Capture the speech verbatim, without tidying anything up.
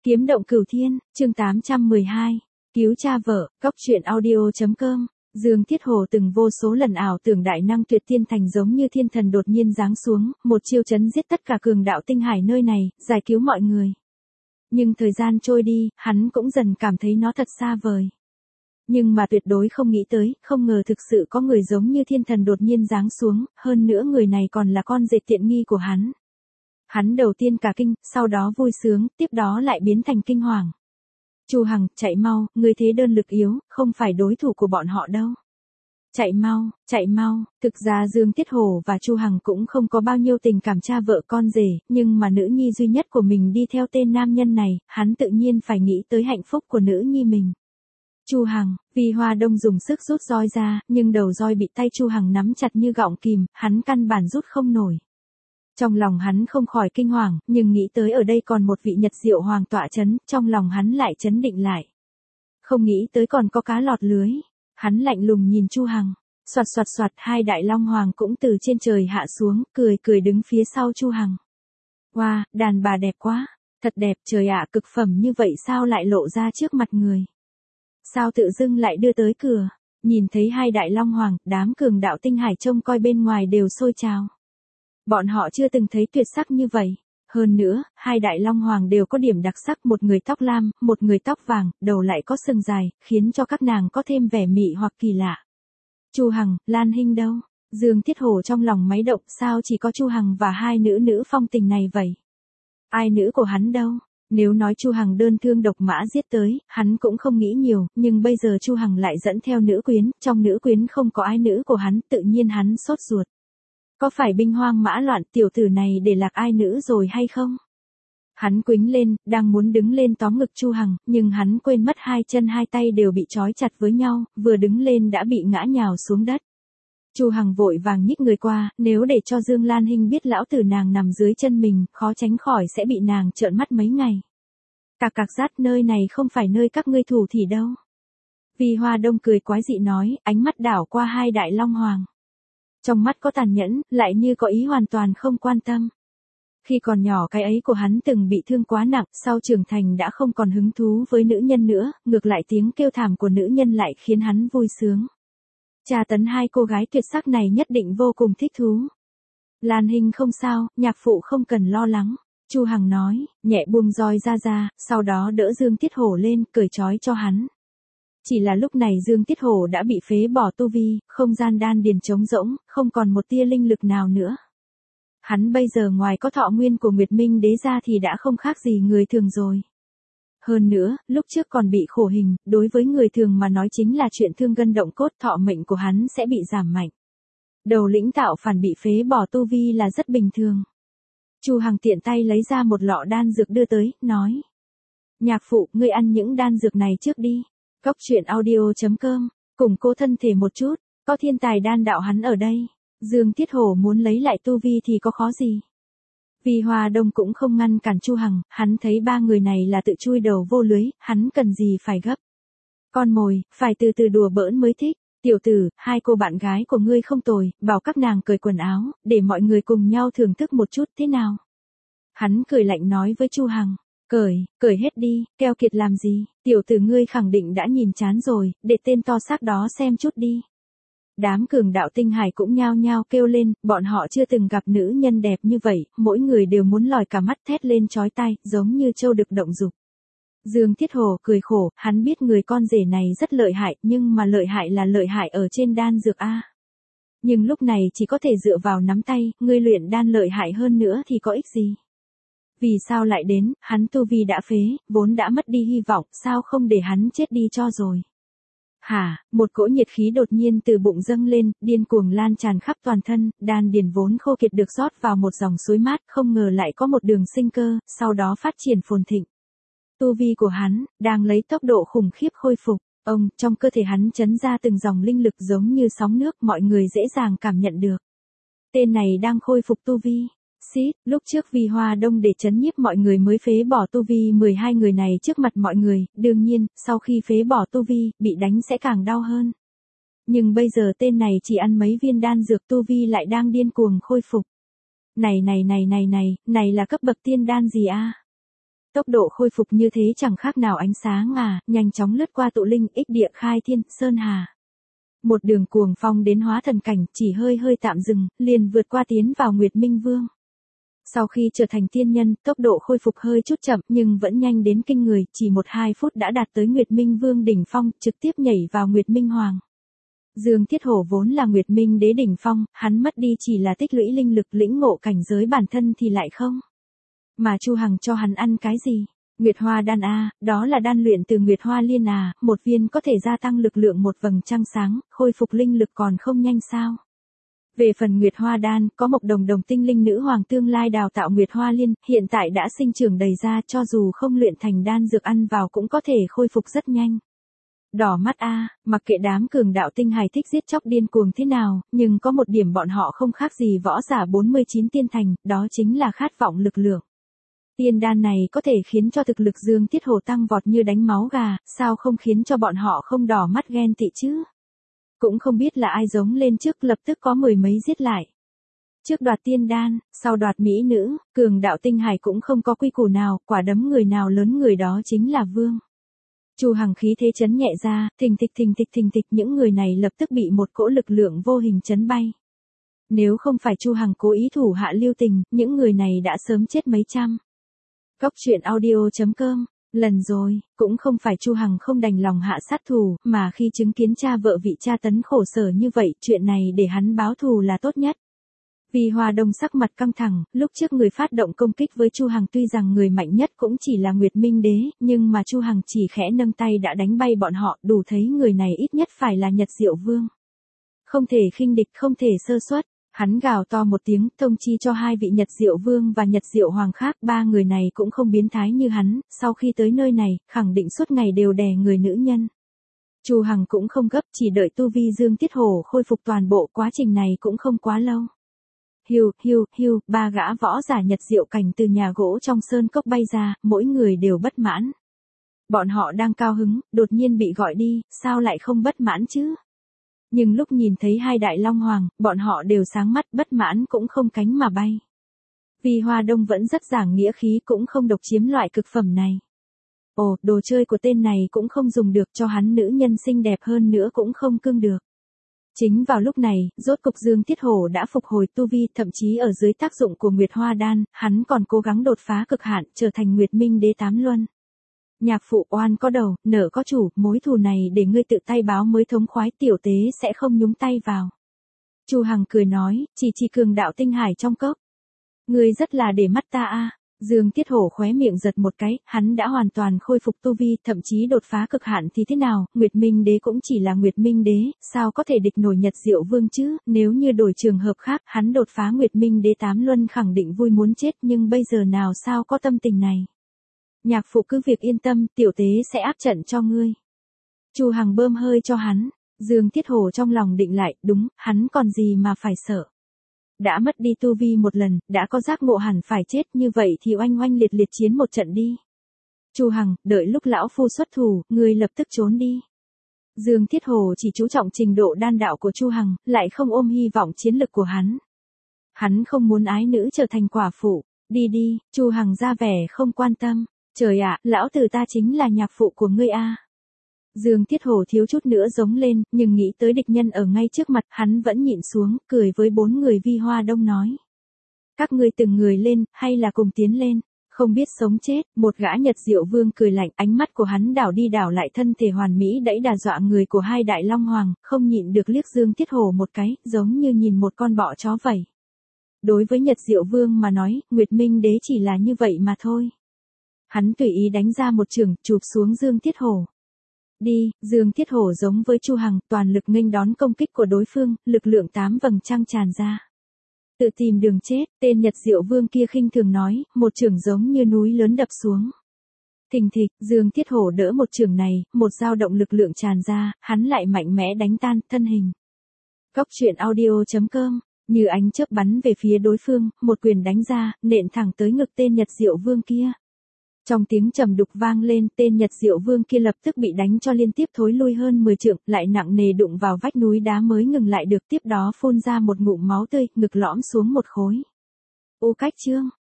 Kiếm động cửu thiên, chương tám trăm mười hai. Cứu cha vợ, cóc truyện audio.com. Dương Thiết Hồ từng vô số lần ảo tưởng đại năng tuyệt thiên thành giống như thiên thần đột nhiên giáng xuống, một chiêu chấn giết tất cả cường đạo tinh hải nơi này, giải cứu mọi người. Nhưng thời gian trôi đi, hắn cũng dần cảm thấy nó thật xa vời. Nhưng mà tuyệt đối không nghĩ tới, không ngờ thực sự có người giống như thiên thần đột nhiên giáng xuống, hơn nữa người này còn là con rể tiện nghi của hắn. Hắn đầu tiên cả kinh, sau đó vui sướng, tiếp đó lại biến thành kinh hoàng. Chu Hằng, chạy mau, ngươi thế đơn lực yếu, không phải đối thủ của bọn họ đâu. Chạy mau, chạy mau, thực ra Dương Tiết Hổ và Chu Hằng cũng không có bao nhiêu tình cảm cha vợ con rể, nhưng mà nữ nhi duy nhất của mình đi theo tên nam nhân này, hắn tự nhiên phải nghĩ tới hạnh phúc của nữ nhi mình. Chu Hằng, vì Hoa Đông dùng sức rút roi ra, nhưng đầu roi bị tay Chu Hằng nắm chặt như gọng kìm, hắn căn bản rút không nổi. Trong lòng hắn không khỏi kinh hoàng, nhưng nghĩ tới ở đây còn một vị Nhật Diệu Hoàng tọa chấn, trong lòng hắn lại chấn định lại. Không nghĩ tới còn có cá lọt lưới. Hắn lạnh lùng nhìn Chu Hằng, soạt soạt soạt, hai đại long hoàng cũng từ trên trời hạ xuống, cười cười đứng phía sau Chu Hằng. Wow, đàn bà đẹp quá, thật đẹp, trời ạ, cực phẩm như vậy sao lại lộ ra trước mặt người? Sao tự dưng lại đưa tới cửa? Nhìn thấy hai đại long hoàng, đám cường đạo tinh hải trông coi bên ngoài đều sôi trào. Bọn họ chưa từng thấy tuyệt sắc như vậy. Hơn nữa, hai đại long hoàng đều có điểm đặc sắc, một người tóc lam, một người tóc vàng, đầu lại có sừng dài, khiến cho các nàng có thêm vẻ mị hoặc kỳ lạ. Chu Hằng, Lan Hinh đâu? Dương Thiết Hổ trong lòng máy động, sao chỉ có Chu Hằng và hai nữ nữ phong tình này vậy? Ai nữ của hắn đâu? Nếu nói Chu Hằng đơn thương độc mã giết tới, hắn cũng không nghĩ nhiều, nhưng bây giờ Chu Hằng lại dẫn theo nữ quyến, trong nữ quyến không có ai nữ của hắn, tự nhiên hắn sốt ruột. Có phải binh hoang mã loạn tiểu tử này để lạc ai nữ rồi hay không? Hắn quĩnh lên, đang muốn đứng lên tóm ngực Chu Hằng, nhưng hắn quên mất hai chân hai tay đều bị trói chặt với nhau, vừa đứng lên đã bị ngã nhào xuống đất. Chu Hằng vội vàng nhích người qua, nếu để cho Dương Lan Hinh biết lão tử nàng nằm dưới chân mình, khó tránh khỏi sẽ bị nàng trợn mắt mấy ngày. Cạc cạc rát, nơi này không phải nơi các ngươi thủ thỉ đâu. Vì Hoa Đông cười quái dị nói, ánh mắt đảo qua hai đại long hoàng. Trong mắt có tàn nhẫn, lại như có ý hoàn toàn không quan tâm. Khi còn nhỏ cái ấy của hắn từng bị thương quá nặng, sau trưởng thành đã không còn hứng thú với nữ nhân nữa, ngược lại tiếng kêu thảm của nữ nhân lại khiến hắn vui sướng. Tra tấn hai cô gái tuyệt sắc này nhất định vô cùng thích thú. Lan Hinh không sao, nhạc phụ không cần lo lắng. Chu Hằng nói, nhẹ buông roi ra ra, sau đó đỡ Dương Tiết Hổ lên, cởi trói cho hắn. Chỉ là lúc này Dương Tiết Hổ đã bị phế bỏ tu vi, không gian đan điền trống rỗng, không còn một tia linh lực nào nữa. Hắn bây giờ ngoài có thọ nguyên của Nguyệt Minh Đế ra thì đã không khác gì người thường rồi. Hơn nữa, lúc trước còn bị khổ hình, đối với người thường mà nói chính là chuyện thương gân động cốt, thọ mệnh của hắn sẽ bị giảm mạnh. Đầu lĩnh tạo phản bị phế bỏ tu vi là rất bình thường. Chu Hằng tiện tay lấy ra một lọ đan dược đưa tới, nói. Nhạc phụ, ngươi ăn những đan dược này trước đi. Cóc truyện audio.com, củng cố thân thể một chút, có thiên tài đan đạo hắn ở đây. Dương Tiết Hổ muốn lấy lại tu vi thì có khó gì. Vì Hoa Đông cũng không ngăn cản Chu Hằng, hắn thấy ba người này là tự chui đầu vô lưới, hắn cần gì phải gấp. Con mồi, phải từ từ đùa bỡn mới thích. Tiểu tử, hai cô bạn gái của ngươi không tồi, bảo các nàng cởi quần áo, để mọi người cùng nhau thưởng thức một chút thế nào. Hắn cười lạnh nói với Chu Hằng. Cởi, cởi hết đi, keo kiệt làm gì, tiểu tử ngươi khẳng định đã nhìn chán rồi, để tên to xác đó xem chút đi. Đám cường đạo tinh hải cũng nhao nhao kêu lên, bọn họ chưa từng gặp nữ nhân đẹp như vậy, mỗi người đều muốn lòi cả mắt thét lên chói tai, giống như trâu đực động dục. Dương Thiết Hổ cười khổ, hắn biết người con rể này rất lợi hại, nhưng mà lợi hại là lợi hại ở trên đan dược a. Nhưng lúc này chỉ có thể dựa vào nắm tay, ngươi luyện đan lợi hại hơn nữa thì có ích gì? Vì sao lại đến, hắn tu vi đã phế, vốn đã mất đi hy vọng, sao không để hắn chết đi cho rồi. Hả, một cỗ nhiệt khí đột nhiên từ bụng dâng lên, điên cuồng lan tràn khắp toàn thân, đan điền vốn khô kiệt được rót vào một dòng suối mát, không ngờ lại có một đường sinh cơ, sau đó phát triển phồn thịnh. Tu vi của hắn, đang lấy tốc độ khủng khiếp khôi phục, ông, trong cơ thể hắn chấn ra từng dòng linh lực giống như sóng nước, mọi người dễ dàng cảm nhận được. Tên này đang khôi phục tu vi. Xít, lúc trước vì Hoa Đông để chấn nhiếp mọi người mới phế bỏ tu vi mười hai người này trước mặt mọi người, đương nhiên, sau khi phế bỏ tu vi, bị đánh sẽ càng đau hơn. Nhưng bây giờ tên này chỉ ăn mấy viên đan dược tu vi lại đang điên cuồng khôi phục. Này này này này này, này là cấp bậc tiên đan gì a? Tốc độ khôi phục như thế chẳng khác nào ánh sáng à, nhanh chóng lướt qua tụ linh ích địa khai thiên, sơn hà. Một đường cuồng phong đến hóa thần cảnh, chỉ hơi hơi tạm dừng, liền vượt qua tiến vào Nguyệt Minh Vương. Sau khi trở thành tiên nhân, tốc độ khôi phục hơi chút chậm nhưng vẫn nhanh đến kinh người, chỉ một hai phút đã đạt tới Nguyệt Minh Vương đỉnh phong, trực tiếp nhảy vào Nguyệt Minh Hoàng. Dương Thiết Hổ vốn là Nguyệt Minh Đế đỉnh phong, hắn mất đi chỉ là tích lũy linh lực lĩnh ngộ cảnh giới bản thân thì lại không. Mà Chu Hằng cho hắn ăn cái gì? Nguyệt Hoa đan a, đó là đan luyện từ Nguyệt Hoa liên à, một viên có thể gia tăng lực lượng một vầng trăng sáng, khôi phục linh lực còn không nhanh sao? Về phần Nguyệt Hoa đan, có Mộc Đồng Đồng tinh linh nữ hoàng tương lai đào tạo Nguyệt Hoa liên, hiện tại đã sinh trưởng đầy ra, cho dù không luyện thành đan dược ăn vào cũng có thể khôi phục rất nhanh. Đỏ mắt a, mặc kệ đám cường đạo tinh hài thích giết chóc điên cuồng thế nào, nhưng có một điểm bọn họ không khác gì võ giả bốn mươi chín tiên thành, đó chính là khát vọng lực lượng. Tiên đan này có thể khiến cho thực lực Dương Thiết Hổ tăng vọt như đánh máu gà, sao không khiến cho bọn họ không đỏ mắt ghen tị chứ? Cũng không biết là ai giống lên trước, lập tức có mười mấy giết lại. Trước đoạt tiên đan, sau đoạt mỹ nữ, cường đạo tinh hải cũng không có quy củ nào, quả đấm người nào lớn người đó chính là vương. Chu Hằng khí thế chấn nhẹ ra, thình thịch thình thịch thình thịch, những người này lập tức bị một cỗ lực lượng vô hình chấn bay. Nếu không phải Chu Hằng cố ý thủ hạ lưu tình, những người này đã sớm chết mấy trăm. Cóc truyện audio chấm com, lần rồi, cũng không phải Chu Hằng không đành lòng hạ sát thủ, mà khi chứng kiến cha vợ vị cha tấn khổ sở như vậy, chuyện này để hắn báo thù là tốt nhất. Vì Hoa Đông sắc mặt căng thẳng, lúc trước người phát động công kích với Chu Hằng tuy rằng người mạnh nhất cũng chỉ là Nguyệt Minh Đế, nhưng mà Chu Hằng chỉ khẽ nâng tay đã đánh bay bọn họ, đủ thấy người này ít nhất phải là Nhật Diệu Vương. Không thể khinh địch, không thể sơ suất. Hắn gào to một tiếng, thông chi cho hai vị Nhật Diệu Vương và Nhật Diệu Hoàng khác, ba người này cũng không biến thái như hắn, sau khi tới nơi này, khẳng định suốt ngày đều đè người nữ nhân. Chu Hằng cũng không gấp, chỉ đợi tu vi Dương Thiết Hổ khôi phục toàn bộ, quá trình này cũng không quá lâu. Hiu, hiu, hiu, ba gã võ giả Nhật Diệu cảnh từ nhà gỗ trong sơn cốc bay ra, mỗi người đều bất mãn. Bọn họ đang cao hứng, đột nhiên bị gọi đi, sao lại không bất mãn chứ? Nhưng lúc nhìn thấy hai đại long hoàng, bọn họ đều sáng mắt, bất mãn cũng không cánh mà bay. Vì Hoa Đông vẫn rất giảng nghĩa khí, cũng không độc chiếm loại cực phẩm này. Ồ, đồ chơi của tên này cũng không dùng được, cho hắn nữ nhân xinh đẹp hơn nữa cũng không cưng được. Chính vào lúc này, rốt cục Dương Thiết Hổ đã phục hồi tu vi, thậm chí ở dưới tác dụng của Nguyệt Hoa đan, hắn còn cố gắng đột phá cực hạn, trở thành Nguyệt Minh Đế tám luân. Nhạc phụ oan có đầu, nợ có chủ, mối thù này để ngươi tự tay báo mới thống khoái, tiểu tế sẽ không nhúng tay vào. Chu Hằng cười nói, chỉ chỉ cường đạo tinh hải trong cốc. Ngươi rất là để mắt ta a. Dương Thiết Hổ khóe miệng giật một cái, hắn đã hoàn toàn khôi phục tu vi, thậm chí đột phá cực hạn thì thế nào, Nguyệt Minh Đế cũng chỉ là Nguyệt Minh Đế, sao có thể địch nổi Nhật Diệu Vương chứ, nếu như đổi trường hợp khác, hắn đột phá Nguyệt Minh Đế tám luân khẳng định vui muốn chết, nhưng bây giờ nào sao có tâm tình này. Nhạc phụ cứ việc yên tâm, tiểu tế sẽ áp trận cho ngươi. Chu Hằng bơm hơi cho hắn, Dương Thiết Hổ trong lòng định lại, đúng, hắn còn gì mà phải sợ. Đã mất đi tu vi một lần, đã có giác ngộ hẳn phải chết, như vậy thì oanh oanh liệt liệt chiến một trận đi. Chu Hằng, đợi lúc lão phu xuất thủ, ngươi lập tức trốn đi. Dương Thiết Hổ chỉ chú trọng trình độ đan đạo của Chu Hằng, lại không ôm hy vọng chiến lực của hắn. Hắn không muốn ái nữ trở thành quả phụ, đi đi, Chu Hằng ra vẻ không quan tâm. Trời ạ, lão tử ta chính là nhạc phụ của ngươi a. Dương Thiết Hổ thiếu chút nữa giống lên, nhưng nghĩ tới địch nhân ở ngay trước mặt, hắn vẫn nhịn xuống, cười với bốn người Vi Hoa Đông nói. Các ngươi từng người lên, hay là cùng tiến lên, không biết sống chết, một gã Nhật Diệu Vương cười lạnh, ánh mắt của hắn đảo đi đảo lại, thân thể hoàn mỹ đẫy đà dọa người của hai đại long hoàng, không nhịn được liếc Dương Thiết Hổ một cái, giống như nhìn một con bọ chó vậy. Đối với Nhật Diệu Vương mà nói, Nguyệt Minh Đế chỉ là như vậy mà thôi. Hắn tùy ý đánh ra một chưởng, chụp xuống Dương Thiết Hổ. Đi, Dương Thiết Hổ giống với Chu Hằng, toàn lực nghênh đón công kích của đối phương, lực lượng tám vầng trăng tràn ra. Tự tìm đường chết, tên Nhật Diệu Vương kia khinh thường nói, một chưởng giống như núi lớn đập xuống. Thình thịch, Dương Thiết Hổ đỡ một chưởng này, một dao động lực lượng tràn ra, hắn lại mạnh mẽ đánh tan thân hình. Cóc truyện audio chấm com, như ánh chớp bắn về phía đối phương, một quyền đánh ra, nện thẳng tới ngực tên Nhật Diệu Vương kia. Trong tiếng trầm đục vang lên, tên Nhật Diệu Vương kia lập tức bị đánh cho liên tiếp thối lui hơn mười trượng, lại nặng nề đụng vào vách núi đá mới ngừng lại được, tiếp đó phun ra một ngụm máu tươi, ngực lõm xuống một khối. Ô cách chương.